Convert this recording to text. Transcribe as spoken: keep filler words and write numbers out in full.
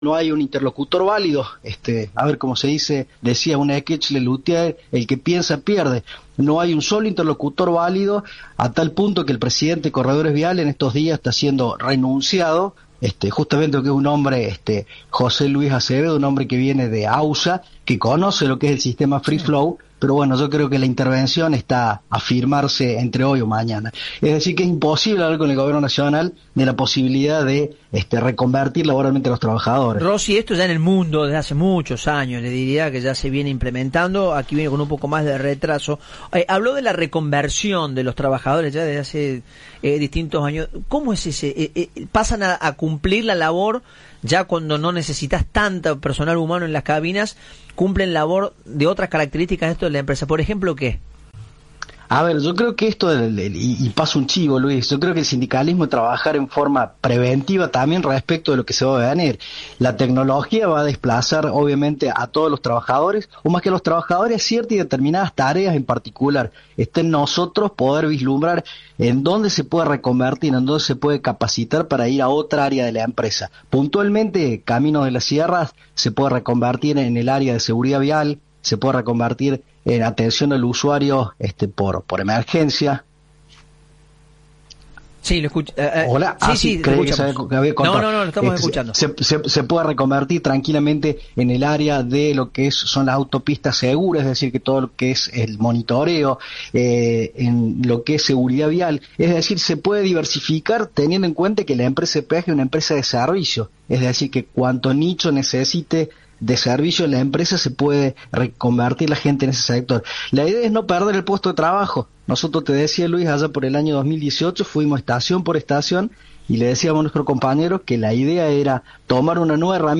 no hay un interlocutor válido, este, a ver cómo se dice, decía una sketch de Luthier, el que piensa pierde. No hay un solo interlocutor válido, a tal punto que el presidente de Corredores Viales en estos días está siendo renunciado, este, justamente que es un hombre, este, José Luis Acevedo, un hombre que viene de AUSA, que conoce lo que es el sistema Free Flow, pero bueno, yo creo que la intervención está a firmarse entre hoy o mañana. Es decir, que es imposible hablar con el gobierno nacional de la posibilidad de este, reconvertir laboralmente a los trabajadores. Rossi, esto ya en el mundo desde hace muchos años, le diría que ya se viene implementando, aquí viene con un poco más de retraso. Eh, habló de la reconversión de los trabajadores ya desde hace eh, distintos años. ¿Cómo es ese? Eh, eh, ¿Pasan a, a cumplir la labor ya cuando no necesitas tanto personal humano en las cabinas? ¿Cumplen labor de otras características esto de la empresa? Por ejemplo, ¿qué? A ver, yo creo que esto, del, del, y, y paso un chivo, Luis, yo creo que el sindicalismo trabajar en forma preventiva también respecto de lo que se va a venir. La tecnología va a desplazar, obviamente, a todos los trabajadores, o más que a los trabajadores, ciertas y determinadas tareas en particular. Está en nosotros poder vislumbrar en dónde se puede reconvertir, en dónde se puede capacitar para ir a otra área de la empresa. Puntualmente, Caminos de las Sierras se puede reconvertir en el área de seguridad vial, se puede reconvertir en atención al usuario este por por emergencia. Sí, lo escucho. Eh, eh, Hola, sí, ah, sí, sí, creí que se había, que había contado. No, no, no, lo estamos este, escuchando. Se, se, se puede reconvertir tranquilamente en el área de lo que es, son las autopistas seguras, es decir, que todo lo que es el monitoreo, eh, en lo que es seguridad vial, es decir, se puede diversificar teniendo en cuenta que la empresa de peaje es una empresa de servicio, es decir, que cuanto nicho necesite de servicio en la empresa se puede reconvertir la gente en ese sector. La idea es no perder el puesto de trabajo. Nosotros, te decía Luis, allá por el año dos mil dieciocho fuimos estación por estación y le decíamos a nuestros compañeros que la idea era tomar una nueva herramienta